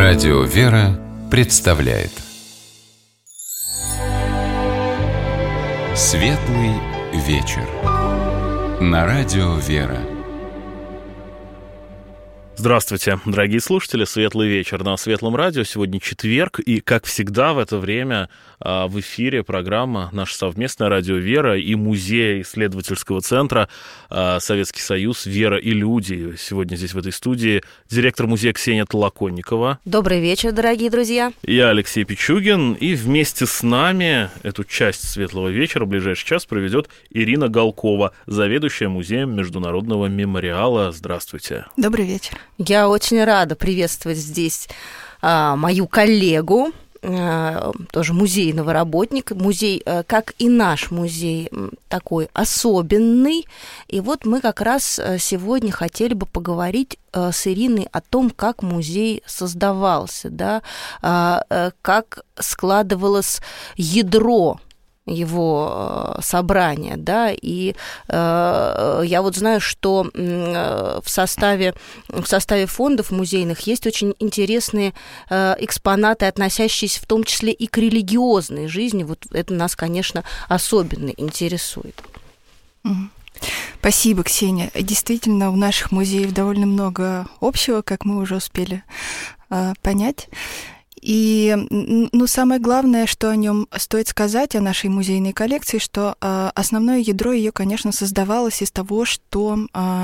Радио «Вера» представляет Светлый вечер на Радио «Вера». Здравствуйте, дорогие слушатели, светлый вечер на Светлом радио. Сегодня четверг, и, как всегда, в это время в эфире программа «Наша совместная радио «Вера» и Музей исследовательского центра «Советский Союз. Вера и люди». Сегодня здесь, в этой студии, директор музея Ксения Толоконникова. Добрый вечер, дорогие друзья. Я Алексей Пичугин, и вместе с нами эту часть светлого вечера, в ближайший час, проведет Ирина Галкова, заведующая музеем Международного мемориала. Здравствуйте. Добрый вечер. Я очень рада приветствовать здесь мою коллегу, тоже музейного работника. Музей, как и наш музей, такой особенный. И вот мы как раз сегодня хотели бы поговорить с Ириной о том, как музей создавался, да, как складывалось ядро его собрания, да, и я вот знаю, что в составе фондов музейных есть очень интересные экспонаты, относящиеся в том числе и к религиозной жизни. Вот это нас, конечно, особенно интересует. Спасибо, Ксения. Действительно, у наших музеев довольно много общего, как мы уже успели понять. И самое главное, что о нем стоит сказать, о нашей музейной коллекции, что основное ядро ее, конечно, создавалось из того, что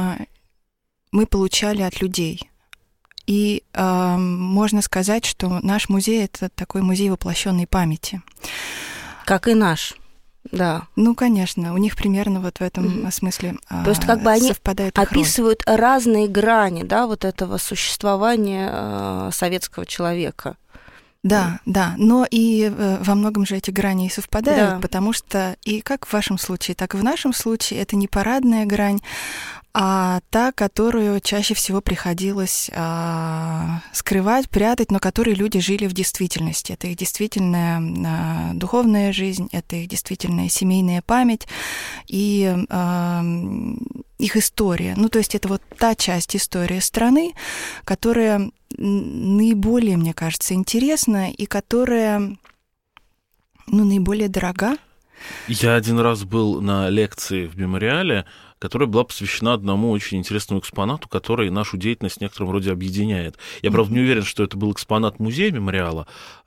мы получали от людей. И можно сказать, что наш музей — это такой музей воплощенной памяти. Как и наш. Да. Ну, конечно, у них примерно вот в этом смысле То есть как бы они описывают разные грани, да, вот этого существования советского человека. Да, но и во многом же эти грани и совпадают, да. Потому что и как в вашем случае, так и в нашем случае это не парадная грань, а та, которую чаще всего приходилось скрывать, прятать, но которой люди жили в действительности. Это их действительная духовная жизнь, это их действительная семейная память и их история. Ну, то есть это вот та часть истории страны, которая наиболее, мне кажется, интересна и которая, наиболее дорога. Я один раз был на лекции в мемориале, которая была посвящена одному очень интересному экспонату, который нашу деятельность в некотором роде объединяет. Я, правда, не уверен, что это был экспонат музея мемориала,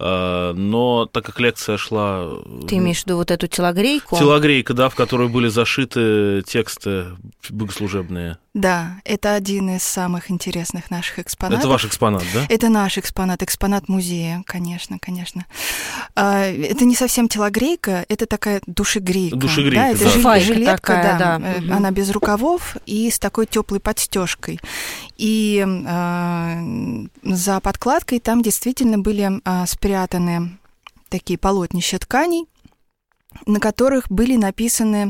но так как лекция шла... Ты имеешь в виду вот эту телогрейку? Телогрейка, да, в которой были зашиты тексты богослужебные. Да, это один из самых интересных наших экспонатов. Это ваш экспонат, да? Это наш экспонат музея, конечно. Это не совсем телогрейка, это такая душегрейка. Душегрейка, да. Это жилетка, такая, да. Угу. Она без рукавов и с такой теплой подстежкой. И за подкладкой там действительно были спрятаны такие полотнища тканей, на которых были написаны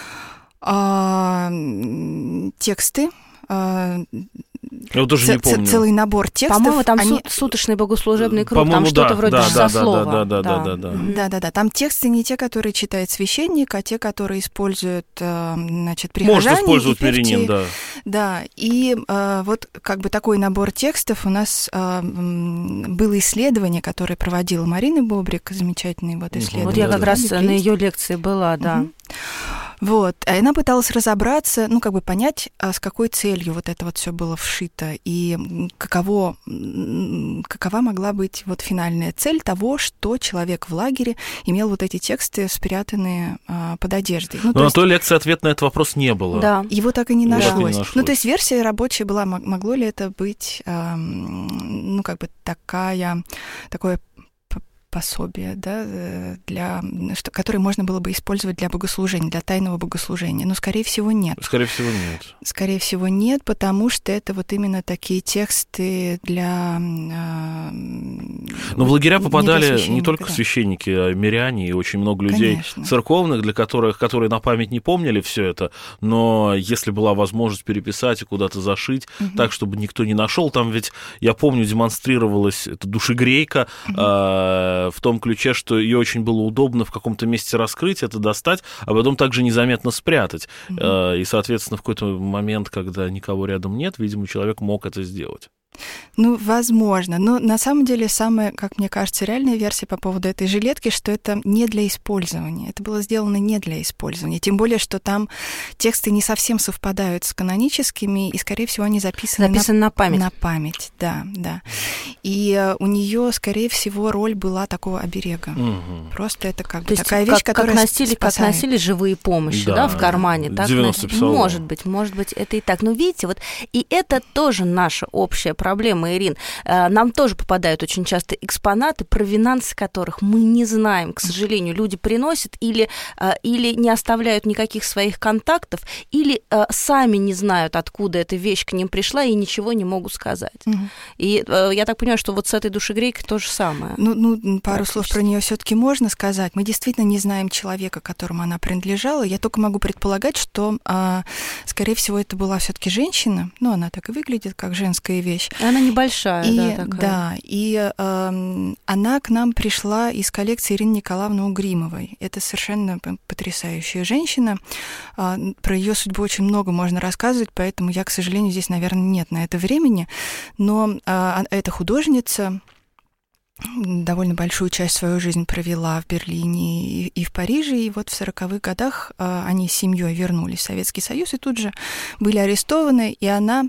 тексты. Я тоже не помню. Целый набор текстов. По-моему, там суточный богослужебный круг, там что-то вроде часослова. Да. Там тексты не те, которые читает священник, а те, которые используют, прихожане. Может использовать мирянин, да. Да, и вот как бы такой набор текстов у нас было исследование, которое проводила Марина Бобрик, замечательный исследователь. Вот я как раз на ее лекции была, да. Вот, и она пыталась разобраться, понять, с какой целью вот это вот все было вшито, и какова могла быть вот финальная цель того, что человек в лагере имел вот эти тексты спрятанные под одеждой. Но на той лекции ответ на этот вопрос не было. Да, его так и не нашлось. То есть версия рабочая была, могло ли это быть, такое пособие, да, которое можно было бы использовать для богослужения, для тайного богослужения. Но, скорее всего, нет. Скорее всего, нет, потому что это вот именно такие тексты для... Но в лагеря попадали не только священники, а и миряне, и очень много людей церковных, которые на память не помнили все это, но если была возможность переписать и куда-то зашить, так, чтобы никто не нашел, там ведь, я помню, демонстрировалась эта душегрейка, в том ключе, что ее очень было удобно в каком-то месте раскрыть, это достать, а потом также незаметно спрятать. И, соответственно, в какой-то момент, когда никого рядом нет, видимо, человек мог это сделать. Ну, возможно. Но на самом деле самая, как мне кажется, реальная версия по поводу этой жилетки, что это не для использования. Это было сделано не для использования. Тем более, что там тексты не совсем совпадают с каноническими, и, скорее всего, они записаны на память. На память, да. И у нее, скорее всего, роль была такого оберега. Просто это как бы такая вещь, которая спасает. Как носили живые помощи, да, в кармане. Так, 90 псалмов. Может быть, это и так. Но видите, вот и это тоже наша общая проблема, Ирин. Нам тоже попадают очень часто экспонаты, провинансы которых мы не знаем, к сожалению. Люди приносят или не оставляют никаких своих контактов, или сами не знают, откуда эта вещь к ним пришла, и ничего не могут сказать. И я так понимаю, что вот с этой душегрейкой то же самое. Ну, пару слов про нее все-таки можно сказать. Мы действительно не знаем человека, которому она принадлежала. Я только могу предполагать, что, скорее всего, это была все-таки женщина. Ну, она так и выглядит, как женская вещь. Она небольшая, такая. Да, и она к нам пришла из коллекции Ирины Николаевны Угримовой. Это совершенно потрясающая женщина. Про ее судьбу очень много можно рассказывать, поэтому я, к сожалению, здесь, наверное, нет на это времени. Но эта художница довольно большую часть свою жизнь провела в Берлине и в Париже, и вот в 40-х годах они с семьей вернулись в Советский Союз и тут же были арестованы, и она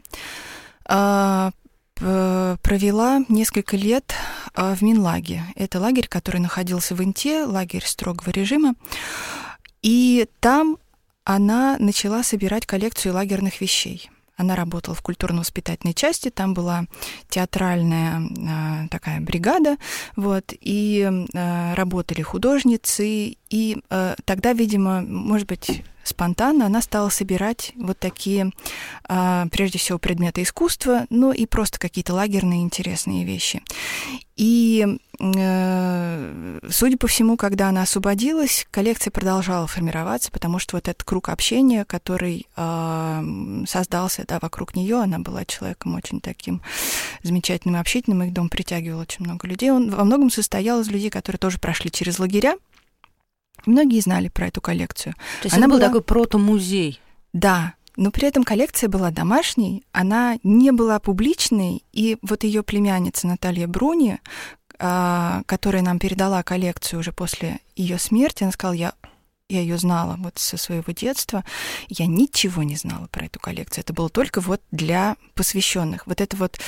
провела несколько лет в Минлаге. Это лагерь, который находился в Инте, лагерь строгого режима, и там она начала собирать коллекцию лагерных вещей. Она работала в культурно-воспитательной части, там была театральная такая бригада, вот, и работали художницы, и тогда, видимо, может быть, спонтанно она стала собирать вот такие, прежде всего, предметы искусства, но и просто какие-то лагерные интересные вещи. И, судя по всему, когда она освободилась, коллекция продолжала формироваться, потому что вот этот круг общения, который создался вокруг нее, она была человеком очень таким замечательным и общительным, их дом притягивал очень много людей. Он во многом состоял из людей, которые тоже прошли через лагеря. Многие знали про эту коллекцию. То есть она был такой прото-музей. Да, но при этом коллекция была домашней, она не была публичной, и вот ее племянница Наталья Бруни, которая нам передала коллекцию уже после ее смерти, она сказала, я ее знала вот со своего детства, я ничего не знала про эту коллекцию. Это было только вот для посвященных. Вот эта вот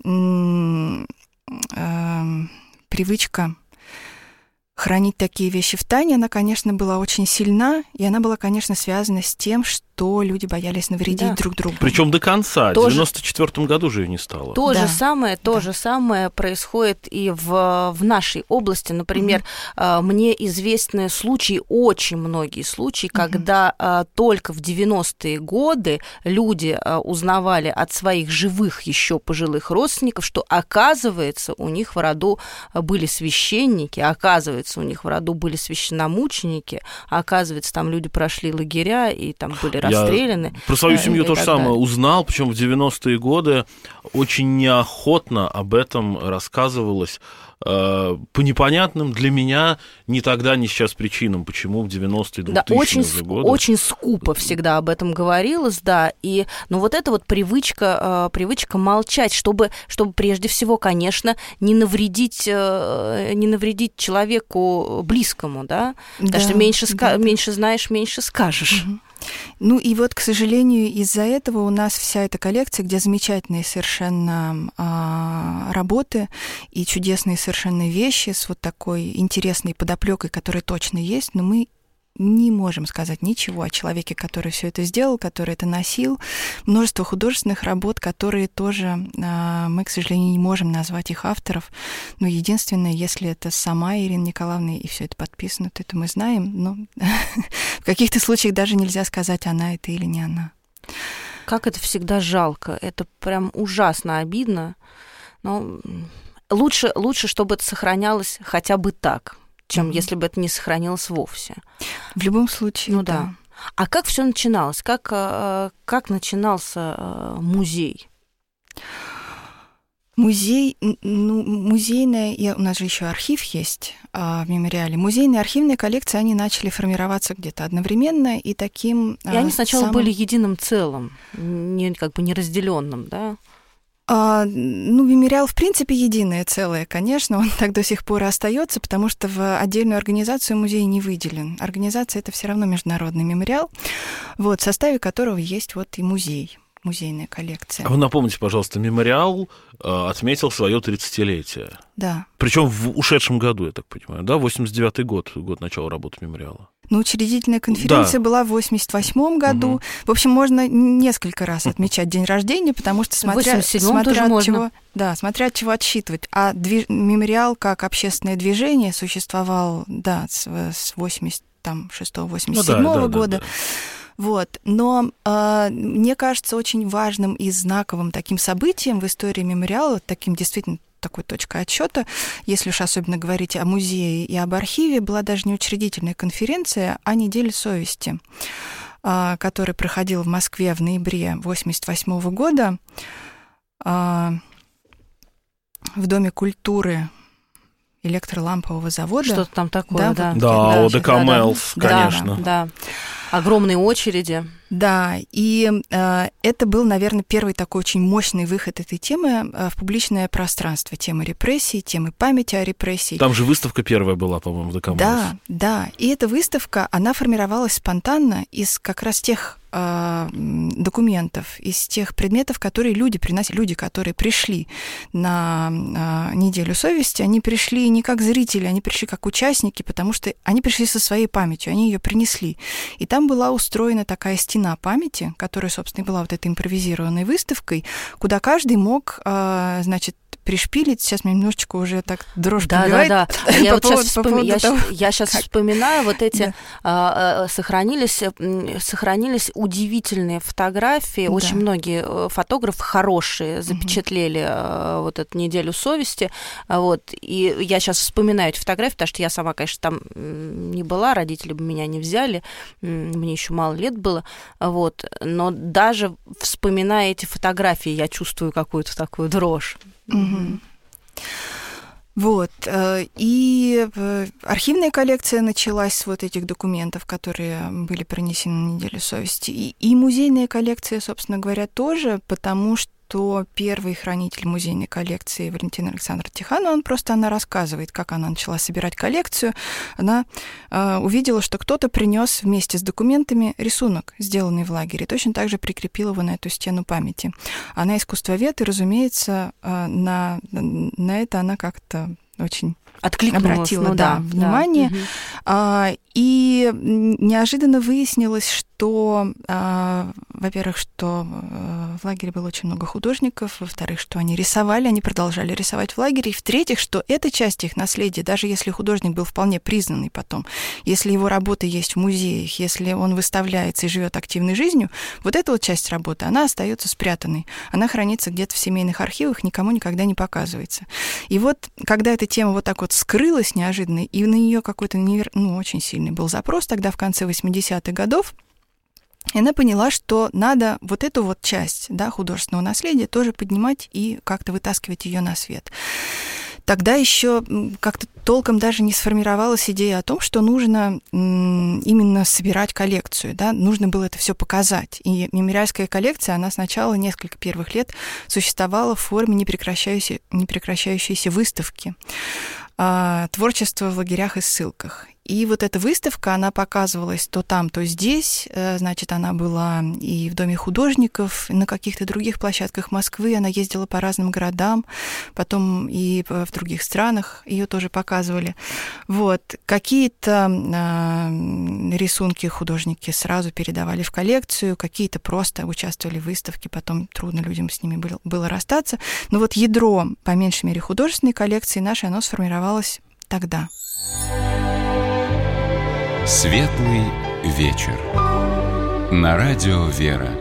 привычка хранить такие вещи в тайне, она, конечно, была очень сильна, и она была, конечно, связана с тем, что люди боялись навредить друг другу. Причем до конца. В 94-м году же ее не стало. То же самое происходит и в нашей области. Например, мне известны случаи, очень многие случаи, когда только в 90-е годы люди узнавали от своих живых еще пожилых родственников, что, оказывается, у них в роду были священники, оказывается, у них в роду были священномученики, оказывается, там люди прошли лагеря и там были расстреляны. Я про свою семью то же самое узнал, причем в 90-е годы очень неохотно об этом рассказывалось по непонятным для меня ни тогда, ни сейчас причинам, почему в 90-е, 2000-е годы. Очень скупо всегда об этом говорилось, да, но вот эта вот привычка молчать, чтобы прежде всего, конечно, не навредить человеку близкому, да, потому что меньше знаешь, меньше скажешь. Ну и вот, к сожалению, из-за этого у нас вся эта коллекция, где замечательные совершенно работы и чудесные совершенно вещи с вот такой интересной подоплекой, которая точно есть, но мы не можем сказать ничего о человеке, который все это сделал, который это носил. Множество художественных работ, которые тоже мы, к сожалению, не можем назвать их авторов. Но единственное, если это сама Ирина Николаевна и все это подписано, то это мы знаем. Но в каких-то случаях даже нельзя сказать, она это или не она. Как это всегда жалко. Это прям ужасно обидно. Но лучше, чтобы это сохранялось хотя бы так, чем если бы это не сохранилось вовсе. В любом случае, ну да. А как все начиналось? Как начинался музей? Музей, музейная, у нас же еще архив есть в мемориале. Музейные архивные коллекции, они начали формироваться где-то одновременно и таким... И они сначала были единым целым, не разделенным, да? Мемориал, в принципе, единое целое, конечно, он так до сих пор и остается, потому что в отдельную организацию музей не выделен. Организация — это все равно международный мемориал, в составе которого есть и музей, музейная коллекция. А вы напомните, пожалуйста, мемориал отметил свое 30-летие. Да. Причем в ушедшем году, я так понимаю, да? 89-й год начала работы мемориала. Учредительная конференция была в 88-м году. Угу. В общем, можно несколько раз отмечать день рождения, потому что смотря от чего отсчитывать. А мемориал как общественное движение существовал, с 86-87 года. Да. Но мне кажется очень важным и знаковым таким событием в истории мемориала, таким действительно такой точкой отсчета, если уж особенно говорить о музее и об архиве, была даже не учредительная конференция, а неделя совести, которая проходила в Москве в ноябре 1988 года в Доме культуры электролампового завода. Что-то там такое, да. Да, ОДК МЭЛС, конечно. Да. Огромные очереди. Да, и это был, наверное, первый такой очень мощный выход этой темы в публичное пространство. Темы репрессий, темы памяти о репрессии. Там же выставка первая была, по-моему, в ДК МЭЛС. Да. И эта выставка, она формировалась спонтанно из как раз тех документов, из тех предметов, которые люди приносили. Люди, которые пришли на неделю совести, они пришли не как зрители, они пришли как участники, потому что они пришли со своей памятью, они ее принесли. И там была устроена такая стена памяти, которая, собственно, и была этой импровизированной выставкой, куда каждый мог, пришпилить. Сейчас мне немножечко уже так дрожь пробивает. Да. Я сейчас вспоминаю эти... Сохранились удивительные фотографии. Да. Очень многие фотографы хорошие запечатлели эту неделю совести. И я сейчас вспоминаю эти фотографии, потому что я сама, конечно, там не была, родители бы меня не взяли, мне еще мало лет было. Но даже вспоминая эти фотографии, я чувствую какую-то такую дрожь. Угу. И архивная коллекция началась с этих документов, которые были принесены на неделю совести. И музейная коллекция, собственно говоря, тоже, потому что первый хранитель музейной коллекции Валентина Александровна Тиханова, она рассказывает, как она начала собирать коллекцию. Она увидела, что кто-то принес вместе с документами рисунок, сделанный в лагере, точно так же прикрепил его на эту стену памяти. Она искусствовед, и, разумеется, на это она как-то очень обратила внимание. Да. И неожиданно выяснилось, что, во-первых, что в лагере было очень много художников, во-вторых, что они рисовали, они продолжали рисовать в лагере, и в-третьих, что эта часть их наследия, даже если художник был вполне признанный потом, если его работа есть в музеях, если он выставляется и живет активной жизнью, эта часть работы, она остается спрятанной, она хранится где-то в семейных архивах, никому никогда не показывается. И когда эта тема так скрылась неожиданно, и на нее какой-то очень сильный был запрос тогда в конце 80-х годов, и она поняла, что надо эту часть художественного наследия тоже поднимать и как-то вытаскивать ее на свет. Тогда еще как-то толком даже не сформировалась идея о том, что нужно именно собирать коллекцию, нужно было это все показать. И мемориальская коллекция, она сначала несколько первых лет существовала в форме непрекращающейся выставки. Творчество в лагерях и ссылках. И эта выставка, она показывалась то там, то здесь. Значит, она была и в Доме художников, и на каких-то других площадках Москвы. Она ездила по разным городам, потом и в других странах ее тоже показывали. Какие-то рисунки художники сразу передавали в коллекцию, какие-то просто участвовали в выставке, потом трудно людям с ними было расстаться. Но ядро, по меньшей мере, художественной коллекции нашей, оно сформировалось тогда. Светлый вечер. На радио «Вера».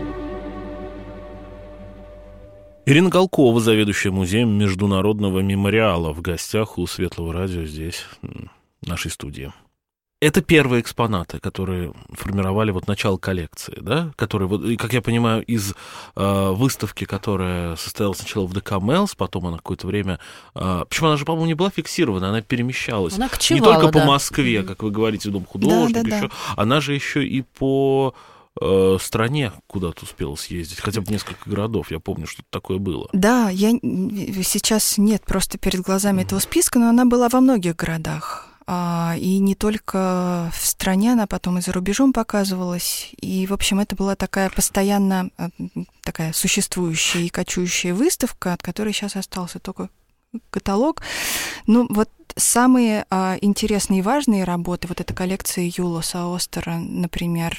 Ирина Голкова, заведующая музеем Международного мемориала, в гостях у Светлого радио здесь, в нашей студии. Это первые экспонаты, которые формировали начало коллекции, да? Которые, как я понимаю, из выставки, которая состоялась сначала в ДК МЭЛС, потом она какое-то время... Причем она же, по-моему, не была фиксирована, она перемещалась. Она кочевала, не только по Москве, как вы говорите, в Дом художников, еще. Она же еще и по стране куда-то успела съездить, хотя бы несколько городов, я помню, что такое было. Да, сейчас нет просто перед глазами этого списка, но она была во многих городах. И не только в стране, она потом и за рубежом показывалась. И, в общем, это была такая постоянно такая существующая и кочующая выставка, от которой сейчас остался только каталог. Ну, вот самые интересные и важные работы, вот эта коллекция Юлоса Остера, например,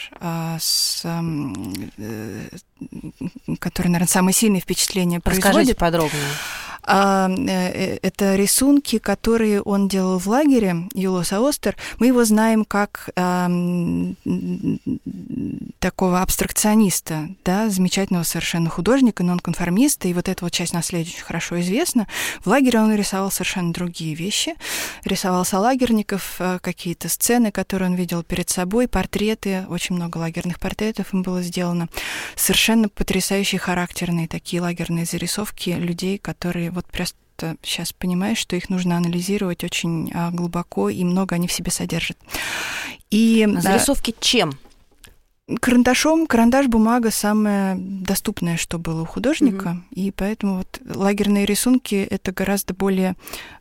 которая, наверное, самое сильное впечатление производит. Расскажите подробнее. Это рисунки, которые он делал в лагере, Юлос Остер. Мы его знаем как такого абстракциониста, да, замечательного совершенно художника, нонконформиста, и вот эта вот часть наследия очень хорошо известна. В лагере он рисовал совершенно другие вещи. Рисовал солагерников, какие-то сцены, которые он видел перед собой, портреты, очень много лагерных портретов им было сделано. Совершенно потрясающие, характерные такие лагерные зарисовки людей, которые вот просто сейчас понимаешь, что их нужно анализировать очень глубоко, и много они в себе содержат. И зарисовки чем? Карандашом. Карандаш, бумага — самое доступное, что было у художника, и поэтому вот лагерные рисунки — это гораздо более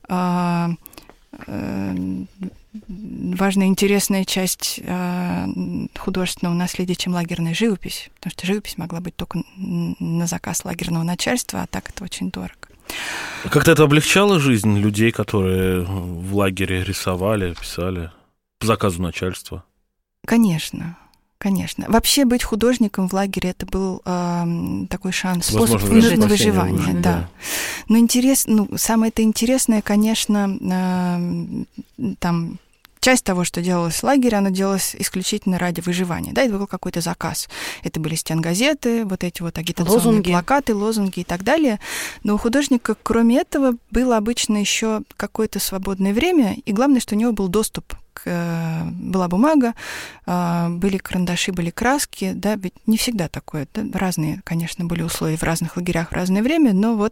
важная, интересная часть художественного наследия, чем лагерная живопись, потому что живопись могла быть только на заказ лагерного начальства, а так это очень дорого. Как-то это облегчало жизнь людей, которые в лагере рисовали, писали по заказу начальства? Конечно. Конечно. Вообще быть художником в лагере — это был такой шанс, способ на выживание. Да. Но самое-то интересное, конечно, там часть того, что делалось в лагере, оно делалось исключительно ради выживания. Да, это был какой-то заказ. Это были стенгазеты, вот эти вот агитационные плакаты, лозунги и так далее. Но у художника, кроме этого, было обычно еще какое-то свободное время, и главное, что у него был доступ. Была бумага, были карандаши, были краски, да, ведь не всегда такое, да, разные, конечно, были условия в разных лагерях в разное время, но вот,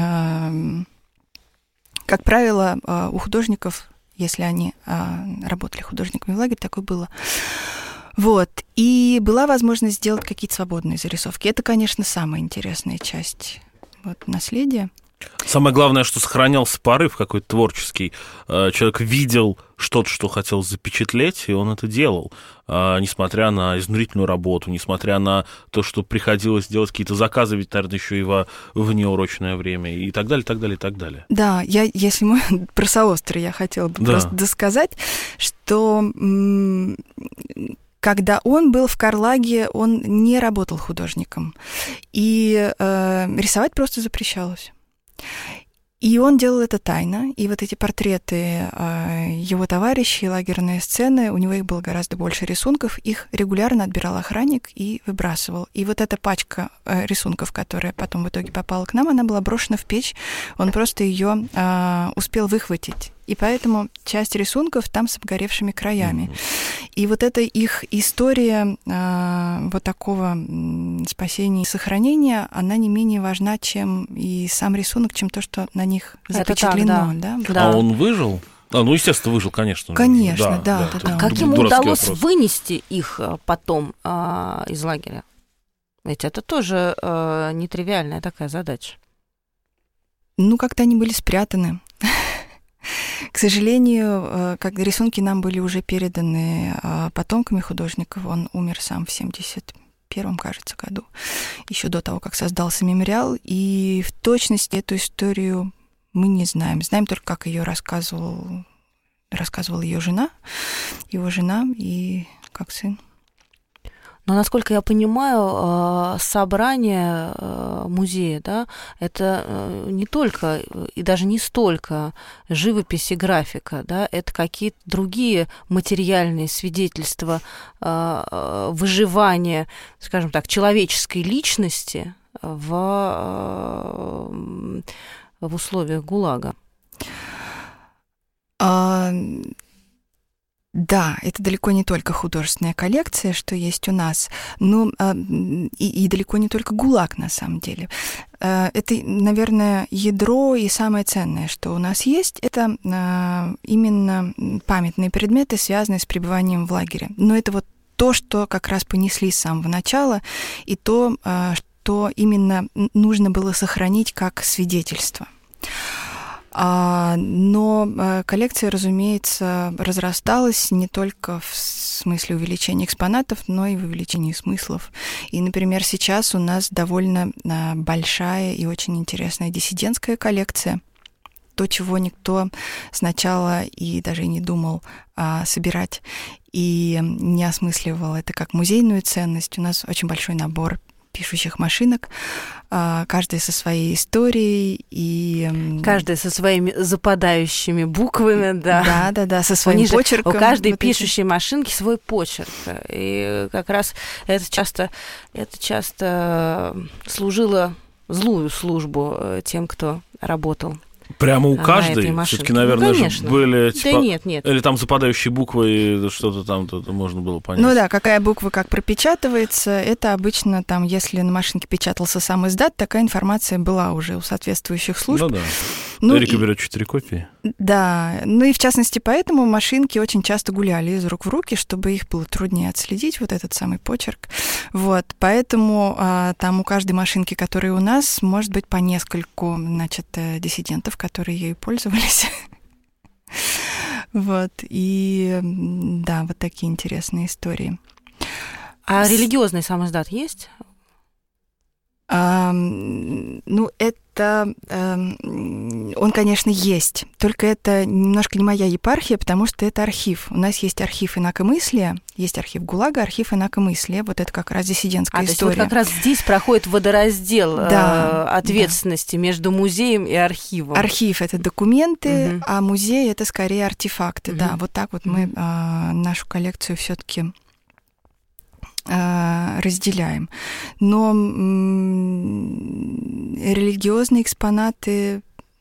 как правило, у художников, если они работали художниками в лагере, такое было. Вот, и была возможность сделать какие-то свободные зарисовки. Это, конечно, самая интересная часть вот, наследия. Самое главное, что сохранялся порыв какой-то творческий. Человек видел что-то, что хотел запечатлеть, и он это делал, несмотря на изнурительную работу, несмотря на то, что приходилось делать какие-то заказы, ведь, наверное, еще и во внеурочное время, и так далее, так далее, так далее. Да, если мы про Соостера я хотела бы просто досказать, что когда он был в Карлаге, он не работал художником, и рисовать просто запрещалось. И он делал это тайно, и вот эти портреты его товарищей, лагерные сцены, у него их было гораздо больше рисунков, их регулярно отбирал охранник и выбрасывал. И вот эта пачка рисунков, которая потом в итоге попала к нам, она была брошена в печь, он просто ее успел выхватить. И поэтому часть рисунков там с обгоревшими краями. И вот эта их история вот такого спасения и сохранения, она не менее важна, чем и сам рисунок, чем то, что на них запечатлено. Так, да. А он выжил? Естественно, выжил, конечно. Конечно, да. Как ему удалось вынести их потом из лагеря? Ведь это тоже нетривиальная такая задача. Как-то они были спрятаны. К сожалению, как рисунки нам были уже переданы потомками художников, он умер сам в 71-м, кажется, году, еще до того, как создался мемориал, и в точности эту историю мы не знаем. Знаем только, как ее рассказывала его жена и как сын. Но, насколько я понимаю, собрание музея, да, это не только и даже не столько живопись и графика, да, это какие-то другие материальные свидетельства выживания, скажем так, человеческой личности в условиях ГУЛАГа. Да, это далеко не только художественная коллекция, что есть у нас, но и далеко не только ГУЛАГ, на самом деле. Это, наверное, ядро и самое ценное, что у нас есть, это именно памятные предметы, связанные с пребыванием в лагере. Но это вот то, что как раз понесли с самого начала, и то, что именно нужно было сохранить как свидетельство. Но коллекция, разумеется, разрасталась не только в смысле увеличения экспонатов, но и в увеличении смыслов. И, например, сейчас у нас довольно большая и очень интересная диссидентская коллекция. То, чего никто сначала и даже и не думал собирать, и не осмысливал это как музейную ценность. У нас очень большой набор пишущих машинок, каждая со своей историей и... Каждая со своими западающими буквами, да. Да, со своим почерком. У каждой пишущей машинки свой почерк. И как раз это часто служило злую службу тем, кто работал. Прямо у каждой? Все-таки, наверное, же были... Да нет. Или там западающие буквы, что-то там можно было понять. Ну да, какая буква как пропечатывается, это обычно там, если на машинке печатался сам издат, такая информация была уже у соответствующих служб. Ну да. Эрика берет 4 копии. Да, ну и в частности поэтому машинки очень часто гуляли из рук в руки, чтобы их было труднее отследить, вот этот самый почерк. Вот, поэтому там у каждой машинки, которая у нас, может быть по нескольку, диссидентов, которые ею пользовались. Вот, и да, вот такие интересные истории. А религиозный сам издат есть? Ну, это... Он, конечно, есть. Только это немножко не моя епархия, потому что это архив. У нас есть архив инакомыслия, есть архив ГУЛАГа, архив инакомыслия. Вот это как раз диссидентская история. То есть вот как раз здесь проходит водораздел ответственности между музеем и архивом. Архив — это документы, а музей — это скорее артефакты. Да, вот так вот мы нашу коллекцию все-таки разделяем. Но религиозные экспонаты,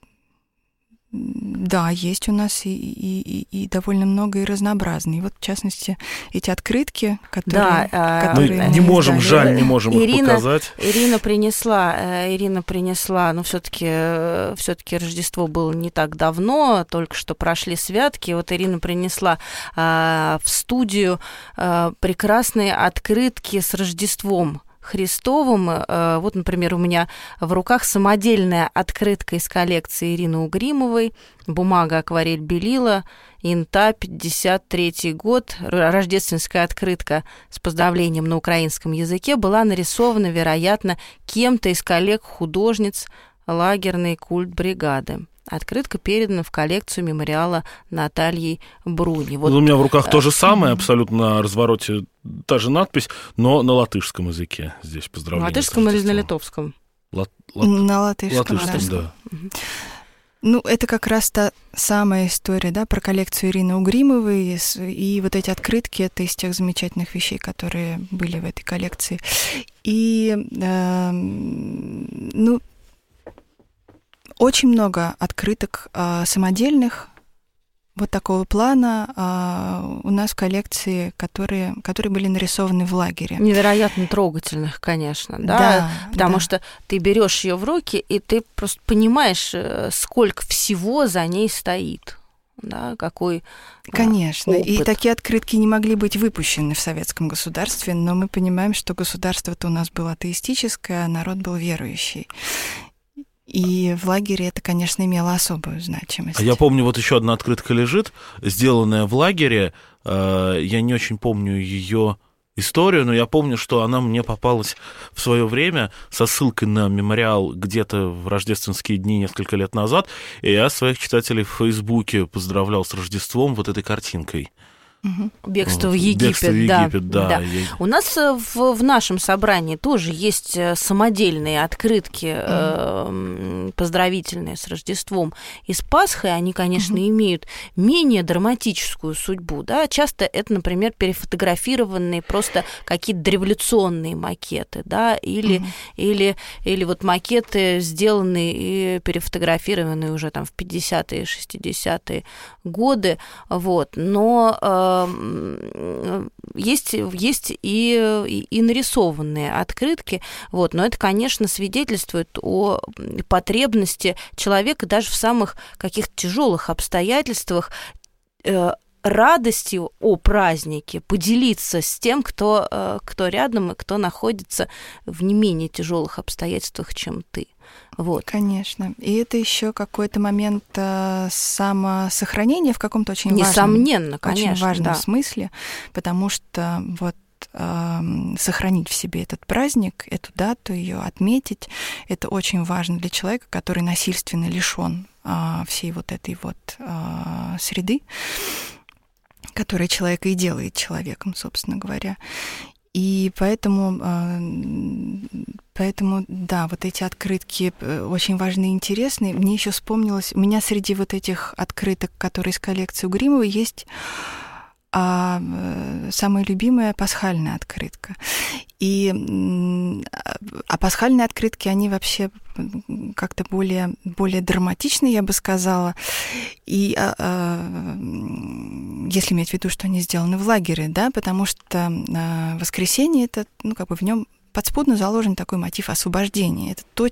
да, есть у нас и довольно много, и разнообразные. Вот, в частности, эти открытки, которые мы не можем, жаль, не можем их показать. Ирина принесла, но все-таки Рождество было не так давно, только что прошли святки. Вот Ирина принесла в студию прекрасные открытки с Рождеством Христовым. Вот, например, у меня в руках самодельная открытка из коллекции Ирины Угримовой, бумага, акварель, белила, Инта, 53-й год, рождественская открытка с поздравлением на украинском языке была нарисована, вероятно, кем-то из коллег-художниц лагерной культбригады. Открытка передана в коллекцию мемориала Натальей Бруни. Вот, у меня в руках то же самое, абсолютно на развороте та же надпись, но на латышском языке. Здесь поздравления. На латышском или на литовском? На латышском, да. Ну, это как раз та самая история, да, про коллекцию Ирины Угримовой, и вот эти открытки — это из тех замечательных вещей, которые были в этой коллекции. И, очень много открыток самодельных вот такого плана у нас в коллекции, которые были нарисованы в лагере. Невероятно трогательных, конечно, да, потому что ты берешь ее в руки, и ты просто понимаешь, сколько всего за ней стоит. Да, какой Конечно, опыт. И такие открытки не могли быть выпущены в советском государстве, но мы понимаем, что государство-то у нас было атеистическое, а народ был верующий. И в лагере это, конечно, имело особую значимость. Я помню, вот еще одна открытка лежит, сделанная в лагере. Я не очень помню ее историю, но я помню, что она мне попалась в свое время со ссылкой на мемориал где-то в рождественские дни несколько лет назад, и я своих читателей в Фейсбуке поздравлял с Рождеством вот этой картинкой. Бегство в Египет, да. У нас в нашем собрании тоже есть самодельные открытки поздравительные с Рождеством и с Пасхой. Они, конечно, имеют менее драматическую судьбу. Да? Часто это, например, перефотографированные просто какие-то дореволюционные макеты, да? или вот макеты, сделанные и перефотографированные уже там в 50-е, 60-е годы. Вот. Но есть и нарисованные открытки, вот, но это, конечно, свидетельствует о потребности человека даже в самых каких-то тяжелых обстоятельствах радостью о празднике поделиться с тем, кто рядом и кто находится в не менее тяжелых обстоятельствах, чем ты. Вот. Конечно. И это еще какой-то момент самосохранения в каком-то очень несомненно, конечно, очень важном смысле, потому что вот сохранить в себе этот праздник, эту дату, ее отметить, это очень важно для человека, который насильственно лишен всей вот этой вот среды, которая человека и делает человеком, собственно говоря. И поэтому, да, вот эти открытки очень важны и интересны. Мне еще вспомнилось, у меня среди вот этих открыток, которые из коллекции Угрюмовой, есть самая любимая пасхальная открытка. А пасхальные открытки, они вообще как-то более драматичны, я бы сказала. И если иметь в виду, что они сделаны в лагере, да, потому что воскресенье — это, в нем подспудно заложен такой мотив освобождения. Это то,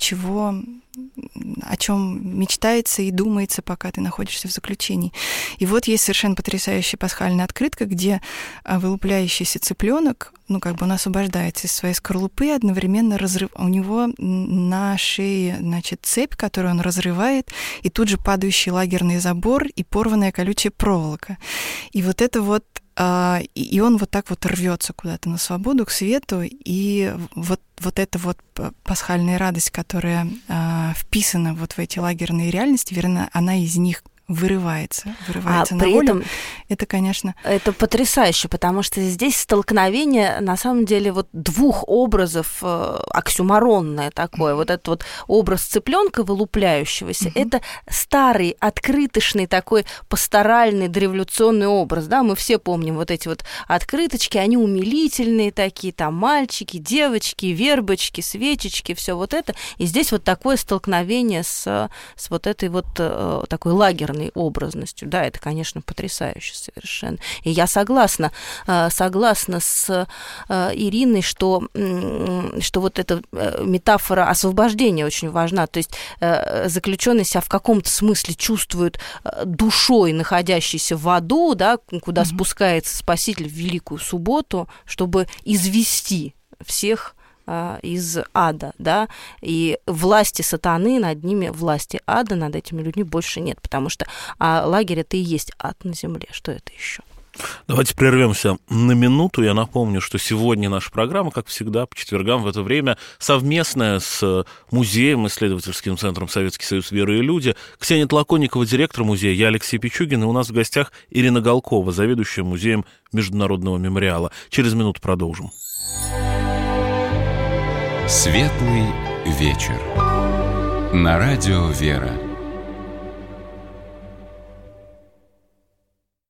о чем мечтается и думается, пока ты находишься в заключении. И вот есть совершенно потрясающая пасхальная открытка, где вылупляющийся цыпленок, он освобождается из своей скорлупы, одновременно у него на шее, цепь, которую он разрывает, и тут же падающий лагерный забор и порванная колючая проволока. И вот это вот и он вот так вот рвется куда-то на свободу, к свету, и вот эта вот пасхальная радость, которая вписана вот в эти лагерные реальности, верно, она из них вырывается на волю. Это, конечно... Это потрясающе, потому что здесь столкновение, на самом деле, вот двух образов, оксюморонное такое. Вот этот вот образ цыпленка вылупляющегося, это старый, открыточный такой пасторальный, дореволюционный образ, да, мы все помним вот эти вот открыточки, они умилительные такие, там мальчики, девочки, вербочки, свечечки, все вот это. И здесь вот такое столкновение с вот этой вот такой лагерной образностью. Да, это, конечно, потрясающе совершенно. И я согласна с Ириной, что вот эта метафора освобождения очень важна. То есть заключенный себя в каком-то смысле чувствует душой, находящейся в аду, да, куда спускается Спаситель в Великую Субботу, чтобы извести всех из ада, да, и власти сатаны над ними, власти ада над этими людьми больше нет, потому что лагерь — это и есть ад на земле. Что это еще? Давайте прервемся на минуту. Я напомню, что сегодня наша программа, как всегда, по четвергам в это время, совместная с музеем, исследовательским центром «Советский союз. Вера и люди». Ксения Толоконникова, директор музея, я Алексей Пичугин, и у нас в гостях Ирина Голкова, заведующая музеем Международного мемориала. Через минуту продолжим. Светлый вечер. На радио «Вера».